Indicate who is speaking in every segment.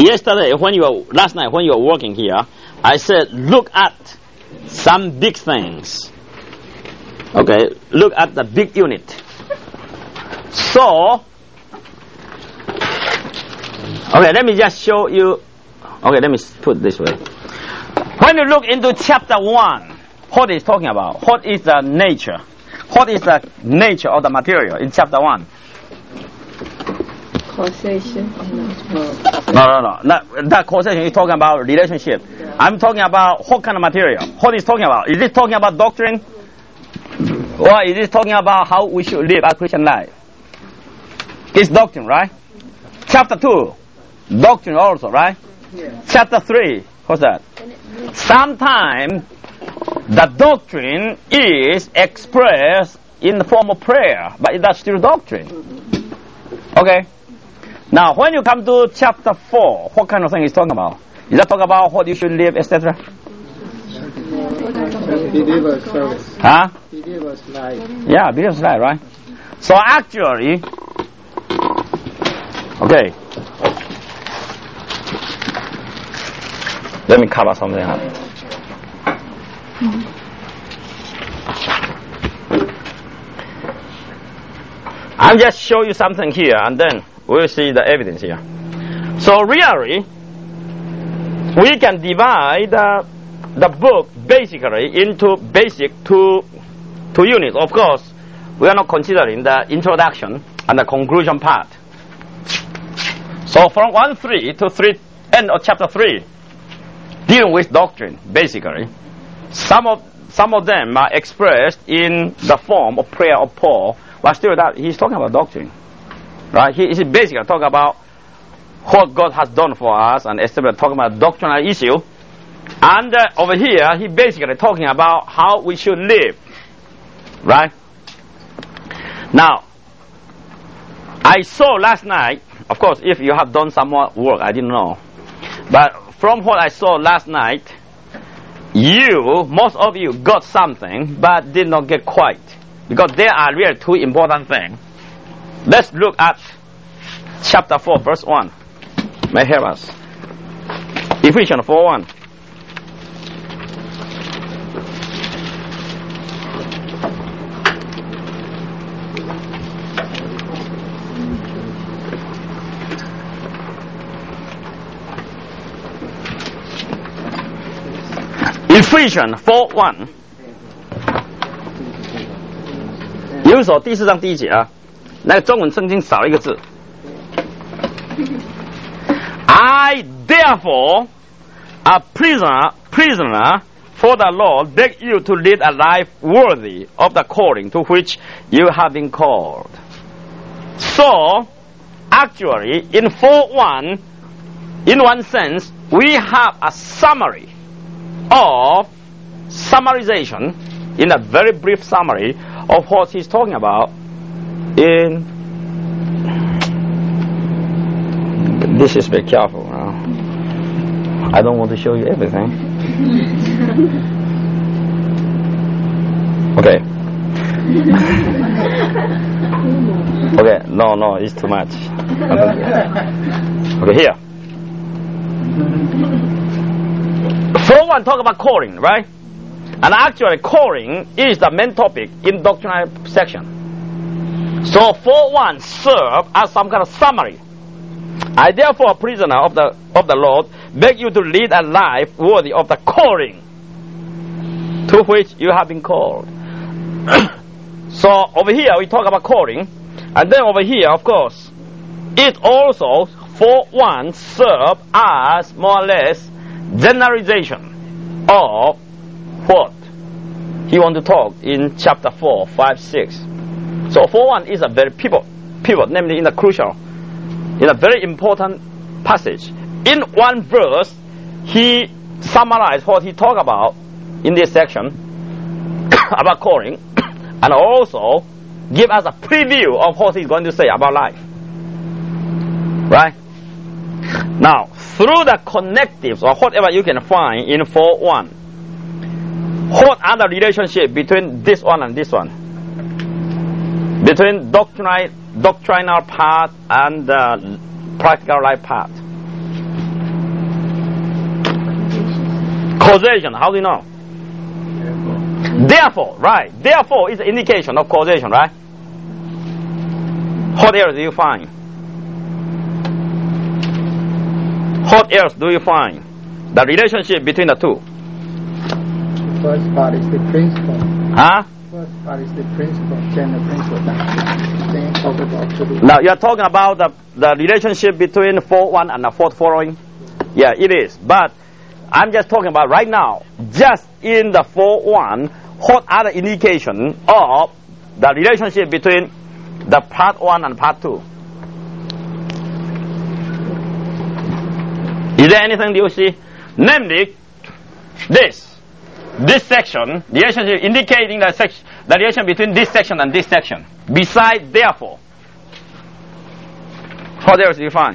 Speaker 1: last night when you were working here, I said, look at some big things. Okay, look at the big unit. So, okay, let me just show you. Okay, let me put it this way. When you look into chapter 1, what is talking about? What is the nature? What is the nature of the material in chapter 1?
Speaker 2: Causation.
Speaker 1: No. That causation is talking about relationship. I'm talking about what kind of material? What is talking about? Is it talking about doctrine? Or is it talking about how we should live our Christian life? It's doctrine, right? Chapter 2, doctrine also, right?
Speaker 2: Yeah.
Speaker 1: Chapter 3, what's that? Sometimes the doctrine is expressed in the form of prayer, but that's still doctrine. Okay? Now, when you come to chapter 4, what kind of thing is talking about? Is that talking about what you should live, etc.?
Speaker 3: Believer's service.
Speaker 1: Huh?
Speaker 3: Believer's life.
Speaker 1: Yeah, believer's life, right? So actually, okay. Let me cover something up. I'll just show you something here, and then we'll see the evidence here. So really, we can divide the book basically into basic two units. Of course, we are not considering the introduction and the conclusion part. So from 1:3 to end of chapter 3, dealing with doctrine, basically. Some of them are expressed in the form of prayer of Paul, but still that he's talking about doctrine, right? He's basically talking about what God has done for us, and etc. Talking about doctrinal issue. And over here, he basically talking about how we should live, right? Now, I saw last night, of course, if you have done some more work, I didn't know, but from what I saw last night, most of you got something, but did not get quite, because there are really two important things. Let's look at chapter 4, verse 1. May help us. Ephesians 4:1. Ephesians 4:1， 有一首第4章第1节啊，那个中文圣经少了一个字。I therefore, a prisoner for the Lord, beg you to lead a life worthy of the calling to which you have been called. So, actually, in 4:1, in one sense, we have a summary of summarization, in a very brief summary of what he's talking about in. This is be careful now. I don't want to show you everything. Okay. Okay, no, it's too much. Okay, here. 4:1 talk about calling, right? And actually calling is the main topic in doctrinal section. So 4:1 serve as some kind of summary. I therefore, a prisoner of the Lord, beg you to lead a life worthy of the calling to which you have been called. So over here we talk about calling, and then over here, of course, it also 4:1 serve as more or less generalization of what he want to talk in chapter 4, 5, 6. So 4:1 is a very pivot, namely in the crucial, in a very important passage. In one verse, he summarized what he talked about in this section about calling, and also give us a preview of what he's going to say about life. Right? Now, through the connectives or whatever you can find in 4:1, what are the relationship between this one and this one? Between doctrinal part and the practical life part. Causation, how do you know? Therefore, right. Therefore is an indication of causation, right? What else do you find? What else do you find? The relationship between the two.
Speaker 3: First part is the principle.
Speaker 1: Huh?
Speaker 3: First part is the principle, then the principle. Then talk about the
Speaker 1: Now you're talking about the relationship between 4.1 and the 4th following? Yeah, it is. But I'm just talking about right now, just in the 4.1, what are the indication of the relationship between the part 1 and part 2? Is there anything you see? Namely, this section, the relationship indicating the relation between this section and this section. Besides, therefore, what else do you find?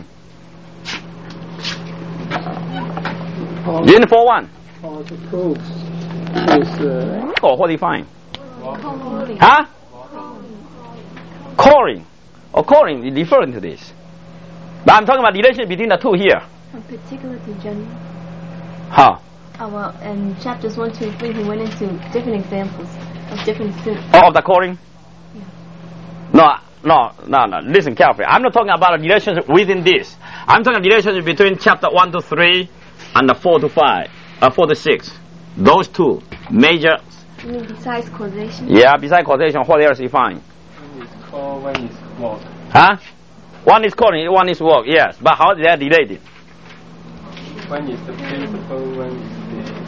Speaker 1: In 4.1.
Speaker 3: Also proves is
Speaker 1: Or what do you find? Huh? Calling. Or calling is referring to this. But I'm talking about the relationship between the two here.
Speaker 2: Particular to John.
Speaker 1: How?
Speaker 2: Well, in chapters 1, 2, 3, he went into different examples of different sins.
Speaker 1: Oh, of the calling? Yeah. No. Listen carefully. I'm not talking about a relationship within this. I'm talking about the relationship between chapter 1 to 3 and the 4 to 5, 4 to 6. Those two major.
Speaker 2: You mean besides causation?
Speaker 1: Yeah, besides causation, what else you find?
Speaker 3: one is call, one is work.
Speaker 1: Huh? One is calling, one is work, yes. But how they are related?
Speaker 3: One is the principle, one is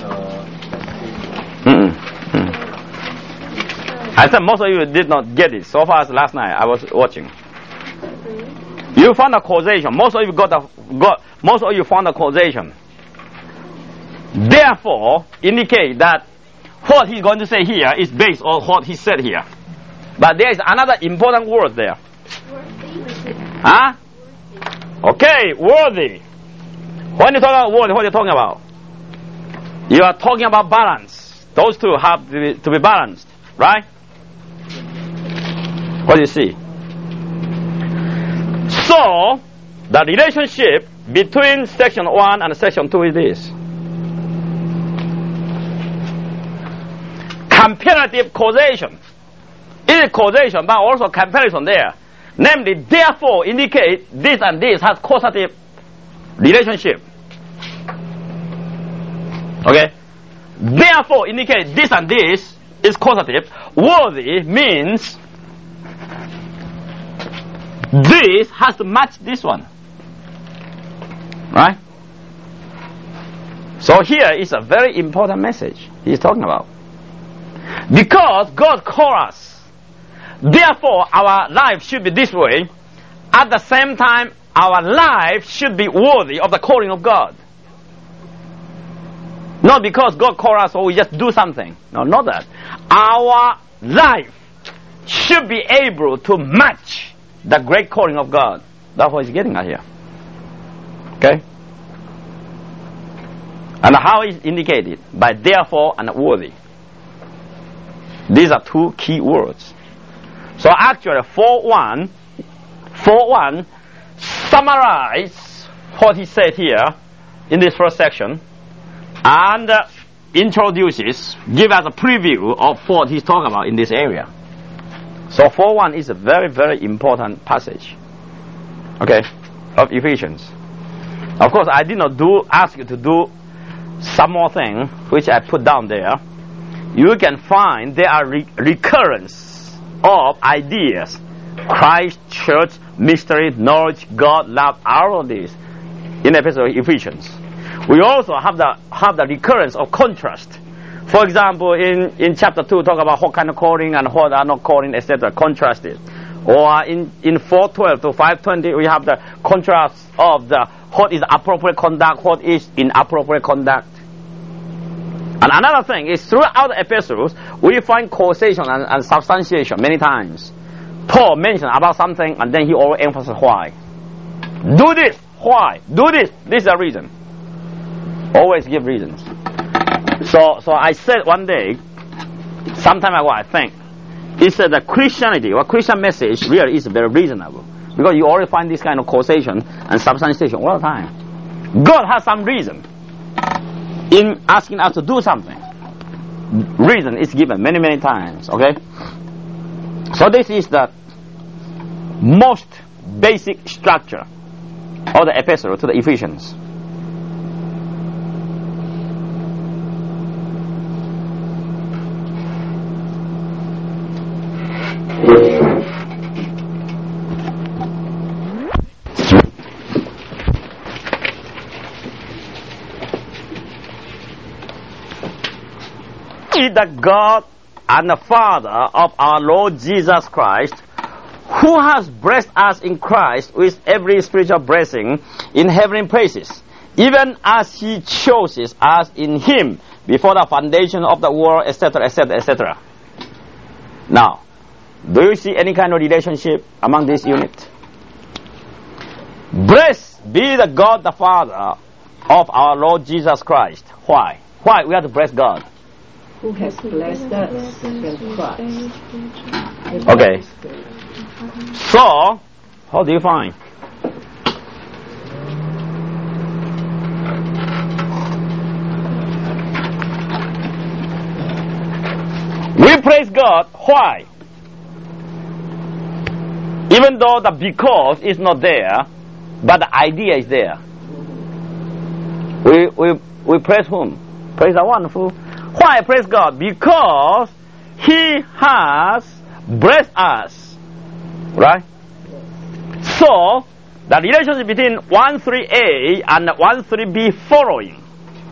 Speaker 1: I said most of you did not get it. So far as last night, I was watching. You found a causation. Most of you most of you found a causation. Therefore, indicate that what he's going to say here is based on what he said here. But there is another important word there. Huh? Okay, worthy. When you talk about worthy, what are you talking about? You are talking about balance. Those two have to be balanced, right? What do you see? So, the relationship between section 1 and section 2 is this. Comparative causation. It is causation, but also comparison there. Namely, therefore indicate this and this has causative relationship. Okay? Therefore indicate this and this is causative. Worthy means this has to match this one. Right? So here is a very important message he's talking about. Because God called us, therefore our life should be this way. At the same time, our life should be worthy of the calling of God. Not because God called us, so we just do something. No, not that. Our life should be able to match the great calling of God. That's what he's getting at here. Okay? And how is indicated? By therefore and worthy. These are two key words. So actually 4.1 summarize what he said here in this first section and introduces, give us a preview of what he's talking about in this area. So 4.1 is a very, very important passage, okay, of Ephesians. Of course, I did not ask you to do some more thing, which I put down there. You can find there are recurrence of ideas. Christ, church, mystery, knowledge, God, love, all of these in the episode of Ephesians. We also have the recurrence of contrast. For example, in chapter 2, talk about what kind of calling and what are not calling, etc. Contrasted. Or in 4.12 to 5.20, we have the contrast of what is appropriate conduct, what is inappropriate conduct. And another thing is, throughout the epistles, we find causation and substantiation many times. Paul mentioned about something, and then he always emphasizes why. Do this. Why? Do this. This is a reason. Always give reasons. So I said one day, sometime ago, I think, he said that Christianity or Christian message really is very reasonable. Because you always find this kind of causation and substantiation all the time. God has some reason. in asking us to do something. Reason is given many, many times, okay? So this is the most basic structure of the epistle to the Ephesians. The God and the Father of our Lord Jesus Christ, who has blessed us in Christ with every spiritual blessing in heavenly places, even as He chose us in Him before the foundation of the world, etc., etc., etc. Now, do you see any kind of relationship among these units? Blessed be the God, the Father of our Lord Jesus Christ. Why? Why we have to bless God?
Speaker 3: Who has blessed us in Christ.
Speaker 1: Okay. So, how do you find? We praise God. Why? Even though the because is not there, but the idea is there. We praise whom? Praise the one who. Why praise God? Because He has blessed us. Right? So, the relationship between 1.3a and 1.3b following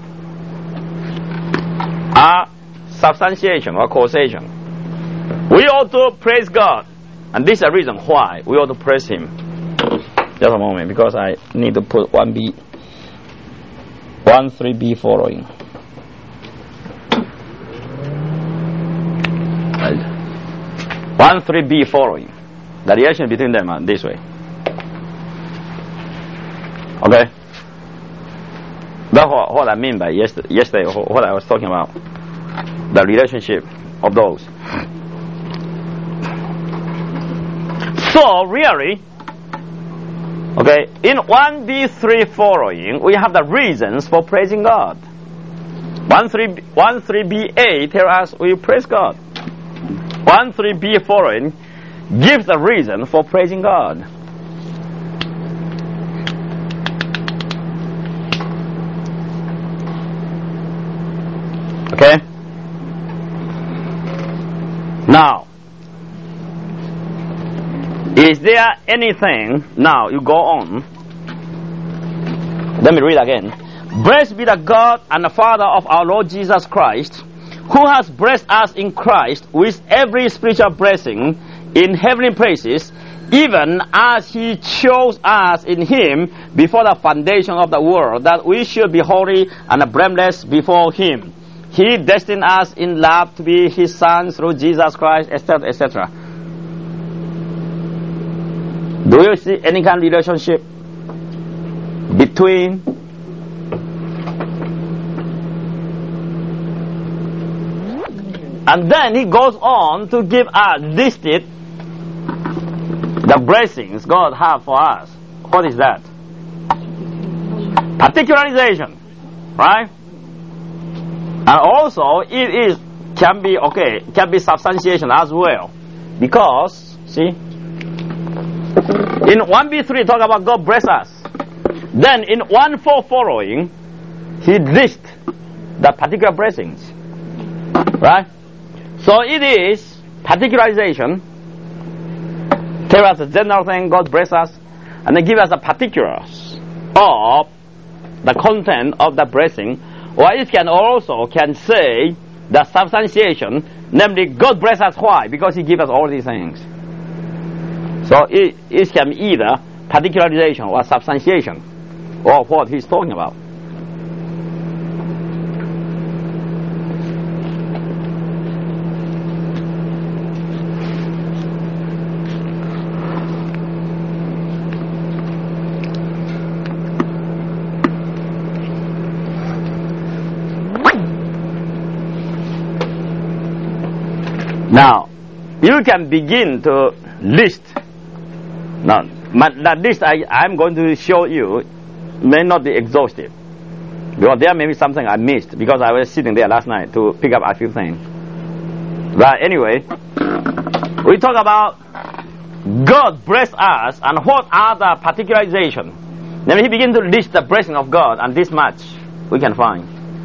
Speaker 1: are substantiation or causation. We ought to praise God. And this is the reason why we ought to praise Him. Just a moment, because I need to put 1b, 1.3b following. 1.3b following. The relation between them are this way. Okay? That's what I mean by yesterday, what I was talking about. The relationship of those. So, really, okay, in 1b3 following, we have the reasons for praising God. 1.3b8 tells us we praise God. 1.3b following gives a reason for praising God. Okay? Now, is there anything, now you go on. Let me read again. Blessed be the God and the Father of our Lord Jesus Christ, who has blessed us in Christ with every spiritual blessing in heavenly places, even as He chose us in Him before the foundation of the world, that we should be holy and blameless before Him. He destined us in love to be His sons through Jesus Christ, etc., etc. Do you see any kind of relationship between and then he goes on to give us listed the blessings God has for us. What is that? Particularization, right? And also it can be substantiation as well, because see, in 1b3 talk about God bless us. Then in 1.4 following, he lists the particular blessings, right? So it is particularization. Tell us the general thing, God bless us, and then give us the particulars of the content of the blessing. Or it can also say the substantiation, namely God bless us. Why? Because He gives us all these things. So it can be either particularization or substantiation of what he's talking about. Now, you can begin to list. Now, the list I'm going to show you may not be exhaustive. Because there may be something I missed because I was sitting there last night to pick up a few things. But anyway, we talk about God bless us and what are the particularization. Then he begins to list the blessing of God, and this much we can find.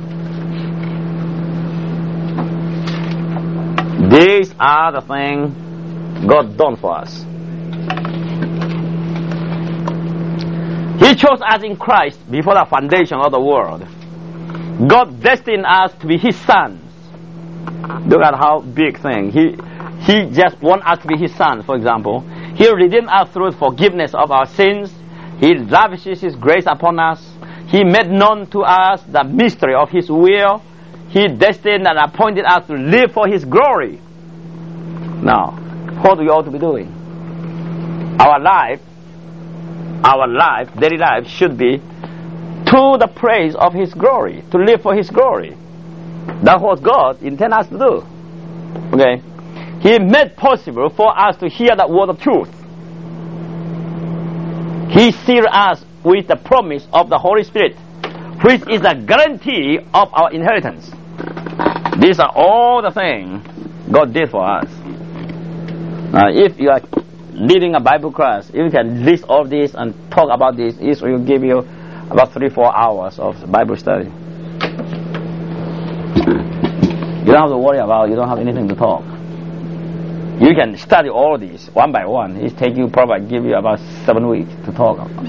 Speaker 1: These are the things God done for us. He chose us in Christ before the foundation of the world. God destined us to be His sons. Look at how big thing. He just wants us to be His sons, for example. He redeemed us through forgiveness of our sins. He lavishes His grace upon us. He made known to us the mystery of His will. He destined and appointed us to live for His glory. Now, what we ought to be doing? Our life, daily life, should be to the praise of His glory, to live for His glory. That's what God intends us to do. Okay? He made possible for us to hear the word of truth. He sealed us with the promise of the Holy Spirit, which is a guarantee of our inheritance. These are all the things God did for us. If you are leading a Bible class, if you can list all this and talk about this, it will give you about 3-4 hours of Bible study. You don't have to worry about, you don't have anything to talk. You can study all these one by one. It's taking you probably give you about 7 weeks to talk about.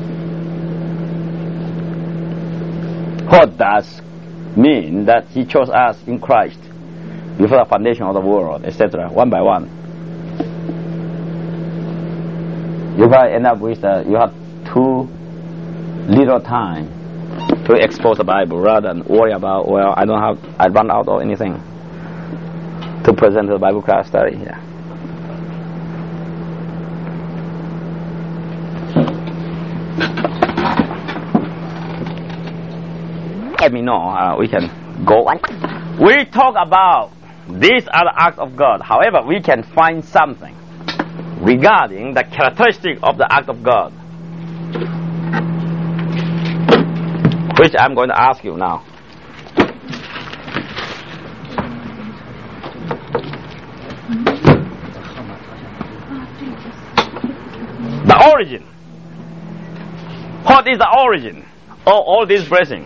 Speaker 1: What does mean that He chose us in Christ before the foundation of the world, etc., one by one? You probably end up with you have too little time to expose the Bible rather than worry about, well, I run out of anything to present to the Bible class study here. Let me know, we can go on. We talk about these are the acts of God. However, we can find something regarding the characteristic of the act of God, which I'm going to ask you now. The origin. What is the origin of all this blessing?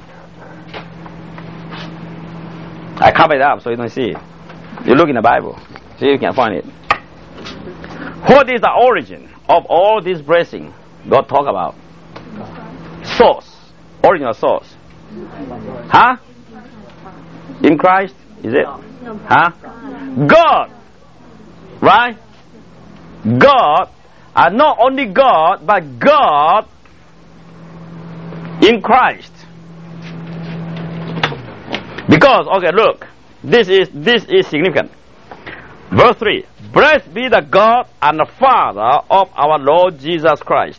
Speaker 1: I covered it up so you don't see it. You look in the Bible, see if you can find it. What is the origin of all this blessing God talk about? Source. Original source. Huh? In Christ? Is it? Huh? God. Right? God. And not only God, but God in Christ. Because, okay, look. This is significant. Verse 3. Blessed be the God and the Father of our Lord Jesus Christ.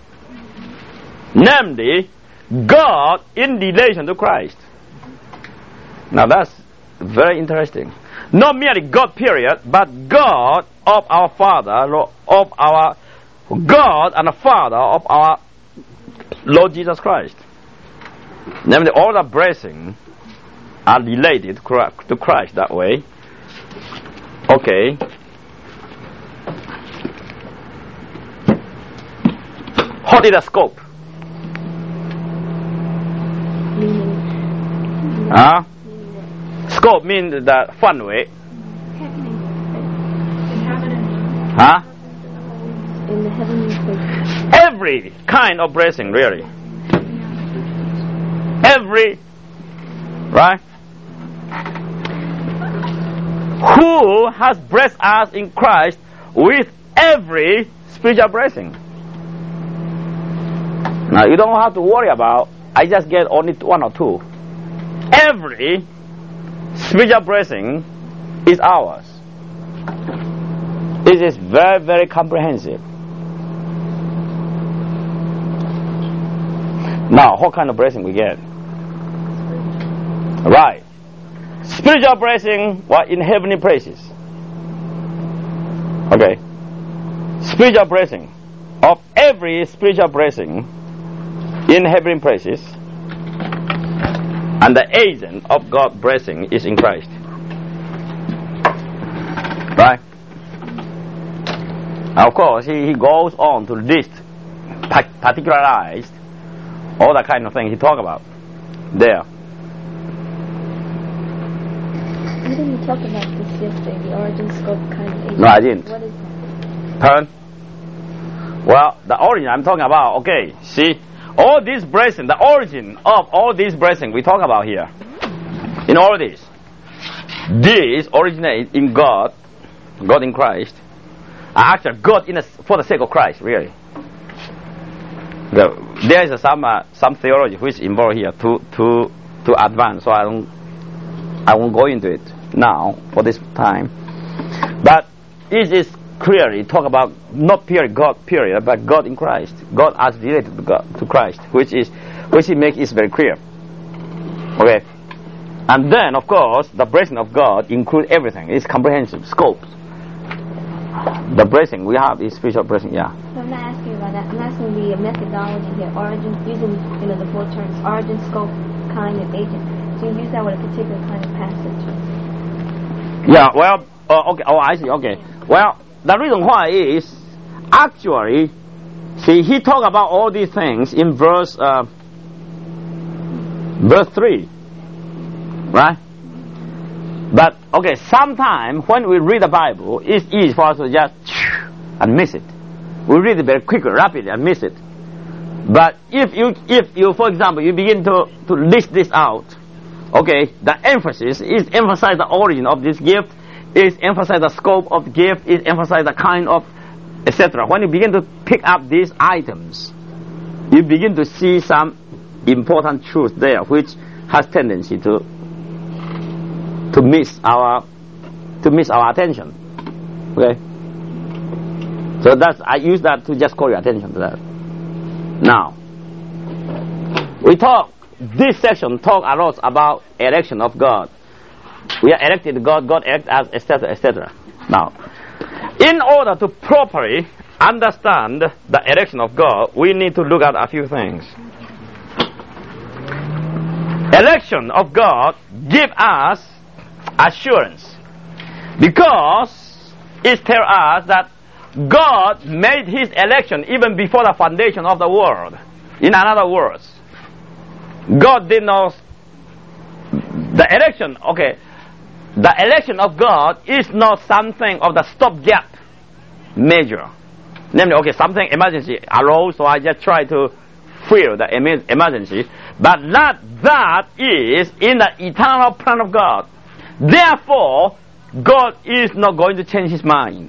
Speaker 1: Namely, God in relation to Christ. Now that's very interesting. Not merely God period, but God of our Father, of our God and the Father of our Lord Jesus Christ. Namely, all the blessings are related to Christ that way. Okay. What is the scope? Scope means the fun way. Huh?
Speaker 2: In the heavenly places.
Speaker 1: Every kind of blessing, really. Every, right? Who has blessed us in Christ with every spiritual blessing? Now you don't have to worry about, I just get only 1 or 2. Every spiritual blessing is ours. It is very, very comprehensive. Now, what kind of blessing we get? Right. Spiritual blessing in heavenly places. Okay. Spiritual blessing. Of every spiritual blessing in heavenly places, And the agent of God's blessing is in Christ. Right? Of course, he goes on to list, particularized, all the kind of things he talk about there.
Speaker 2: You didn't talk about this yesterday, the origin, scope, kind of agent.
Speaker 1: No, I didn't.
Speaker 2: What is that?
Speaker 1: Pardon? Well, the origin I'm talking about, okay, see, all these blessings, the origin of all these blessings we talk about here, in all this originate in God in Christ, actually God for the sake of Christ, really. There is some theology which involved here to advance, so I won't go into it now for this time. But it is clearly talk about not period God period, but God in Christ, God as related to Christ, which he makes it very clear. Okay, and then of course the blessing of God includes everything. It's comprehensive scope. The blessing we have is spiritual blessing. Yeah.
Speaker 2: So I'm not asking about that. I'm asking the methodology here. Origin, using the four terms: origin, scope, kind, and agent. So you use that with a particular kind of passage.
Speaker 1: Yeah. Well. Okay. Oh, I see. Okay. Well, the reason why is actually, see, he talked about all these things in verse 3, right? But okay, sometimes when we read the Bible, it's easy for us to just and miss it. We read it very quickly, rapidly, and miss it. But if you, for example, you begin to list this out, okay, the emphasis is emphasize the origin of this gift, is emphasize the scope of the gift, is emphasize the kind of, etc. When you begin to pick up these items, you begin to see some important truth there, which has tendency to miss our attention. Okay. So I use that to just call your attention to that. Now, this section talk a lot about election of God. We are elected to God, God elects us, etc., etc. Now, in order to properly understand the election of God, we need to look at a few things. Election of God give us assurance, because it tells us that God made His election even before the foundation of the world. In other words, God did not. The election of God is not something of the stopgap measure. Namely, okay, something emergency arose, so I just try to fill the emergency. But that is in the eternal plan of God. Therefore, God is not going to change His mind.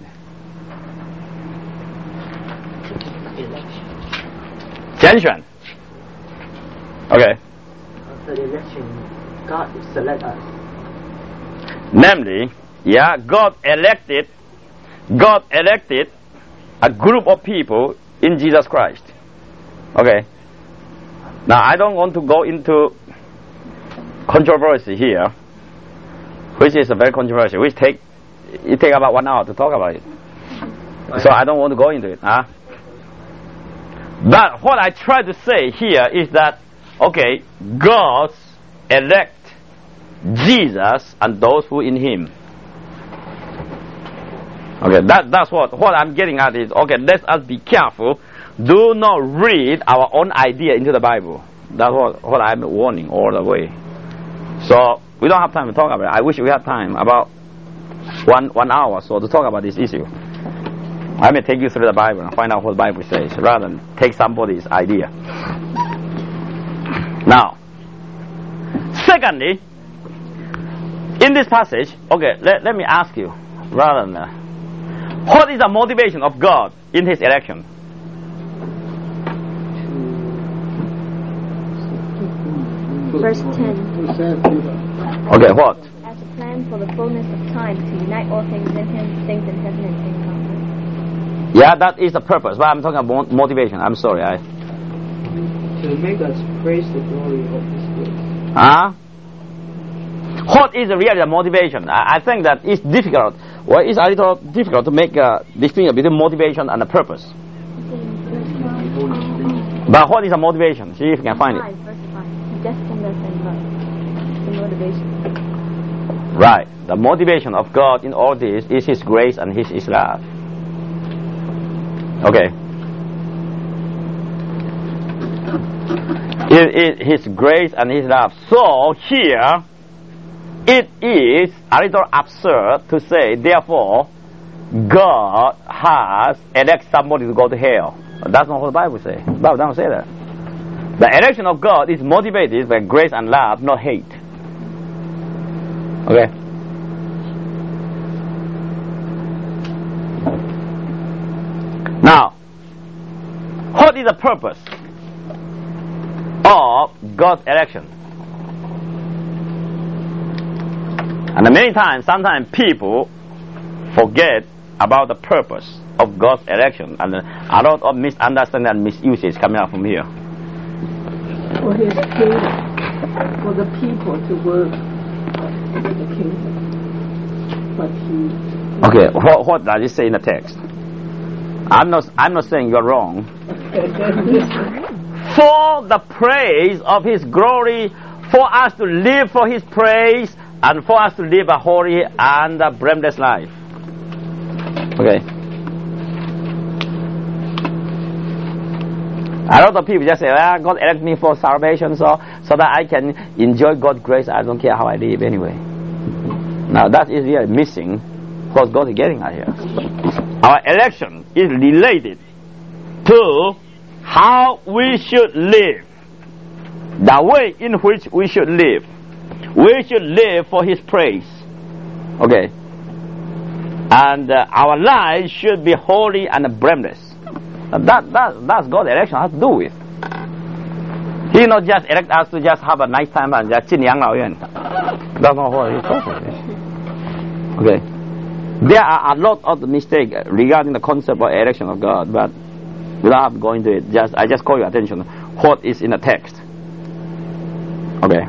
Speaker 1: Election. Okay.
Speaker 3: After the election, God select us.
Speaker 1: Namely, God elected a group of people in Jesus Christ. Okay. Now, I don't want to go into controversy here, which is a very controversial, it take about 1 hour to talk about it. So I don't want to go into it. But what I try to say here is that, okay, God elect Jesus and those who in Him. Okay, that's what I'm getting at is, okay, let us be careful. Do not read our own idea into the Bible. That's what I'm warning all the way. So we don't have time to talk about it. I wish we had time, about one hour or so, to talk about this issue. I may take you through the Bible and find out what the Bible says, rather than take somebody's idea. Now, secondly, in this passage, okay, let me ask you, rather than what is the motivation of God in His election?
Speaker 2: Verse 10.
Speaker 1: Okay, what?
Speaker 2: As a plan for the fullness of time to unite all things in Him, things in heaven and things on earth.
Speaker 1: Yeah, that is the purpose. But I'm talking about motivation. I'm sorry.
Speaker 3: To make us praise the glory of His grace.
Speaker 1: What is really the motivation? I think that it's difficult. Well, it's a little difficult to make a distinction between motivation and the purpose. But what is the motivation? See if you can find it.
Speaker 2: Verse 5. He destined us in love. the motivation?
Speaker 1: Right. The motivation of God in all this is His grace and His love. Okay. His grace and His love. So here, it is a little absurd to say, therefore, God has elected somebody to go to hell. That's not what the Bible says. The Bible doesn't say that. The election of God is motivated by grace and love, not hate. Okay? Now, what is the purpose of God's election? And many times, sometimes people forget about the purpose of God's election, and a lot of misunderstanding and misuse coming out from here.
Speaker 4: For His kingdom, for the people to work for the kingdom. But He.
Speaker 1: Okay, what does it say in the text? I'm not saying you're wrong. For the praise of His glory, for us to live for His praise, and for us to live a holy and a blameless life. Okay. A lot of people just say, well, God elected me for salvation so that I can enjoy God's grace. I don't care how I live anyway. Now that is really missing what God is getting at here. Our election is related to how we should live. The way in which we should live. We should live for His praise. Okay. And our lives should be holy and blameless. That's God's election has to do with. He not just elect us to just have a nice time and just 进养老院. That's not what He's talking about. Okay. There are a lot of mistakes regarding the concept of election of God, but without going into it, I just call your attention what is in the text. Okay.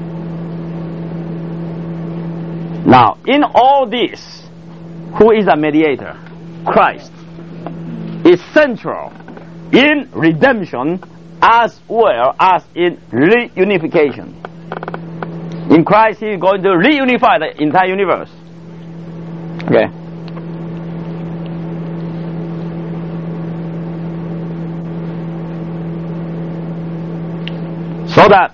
Speaker 1: Now, in all this, who is a mediator? Christ is central in redemption as well as in reunification. In Christ, He is going to reunify the entire universe. Okay. So that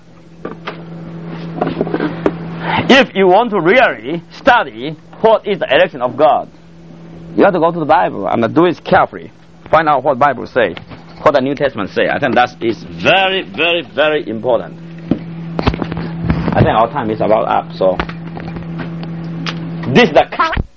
Speaker 1: if you want to really study what is the election of God, you have to go to the Bible and do it carefully. Find out what the Bible says, what the New Testament says. I think that is very, very, very important. I think our time is about up, so this is the